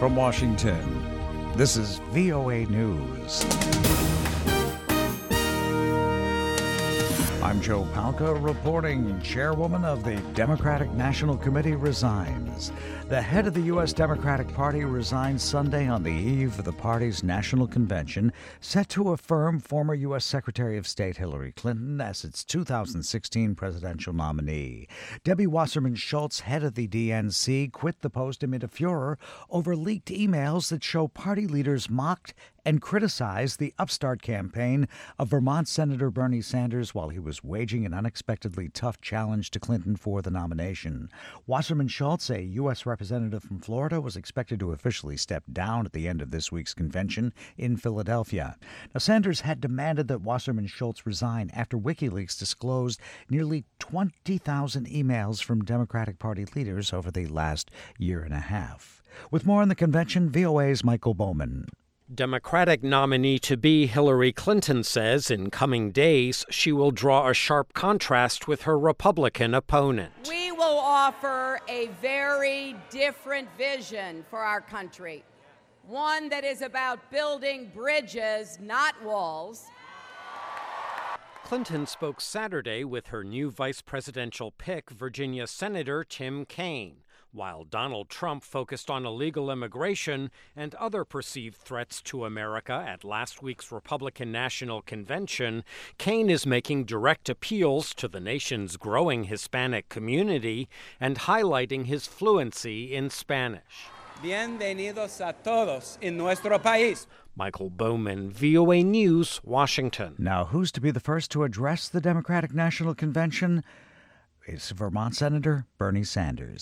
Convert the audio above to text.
From Washington, this is VOA News. I'm Joe Palca reporting. Chairwoman of the Democratic National Committee resigns. The head of the U.S. Democratic Party resigned Sunday on the eve of the party's national convention, set to affirm former U.S. Secretary of State Hillary Clinton as its 2016 presidential nominee. Debbie Wasserman Schultz, head of the DNC, quit the post amid a furor over leaked emails that show party leaders mocked and criticized the upstart campaign of Vermont Senator Bernie Sanders while he was waging an unexpectedly tough challenge to Clinton for the nomination. Wasserman Schultz, a U.S. representative from Florida, was expected to officially step down at the end of this week's convention in Philadelphia. Now, Sanders had demanded that Wasserman Schultz resign after WikiLeaks disclosed nearly 20,000 emails from Democratic Party leaders over the last year and a half. With more on the convention, VOA's Michael Bowman. Democratic nominee-to-be Hillary Clinton says in coming days she will draw a sharp contrast with her Republican opponent. We will offer a very different vision for our country, one that is about building bridges, not walls. Clinton spoke Saturday with her new vice presidential pick, Virginia Senator Tim Kaine. While Donald Trump focused on illegal immigration and other perceived threats to America at last week's Republican National Convention, Kaine is making direct appeals to the nation's growing Hispanic community and highlighting his fluency in Spanish. Bienvenidos a todos en nuestro país. Michael Bowman, VOA News, Washington. Now, who's to be the first to address the Democratic National Convention? It's Vermont Senator Bernie Sanders.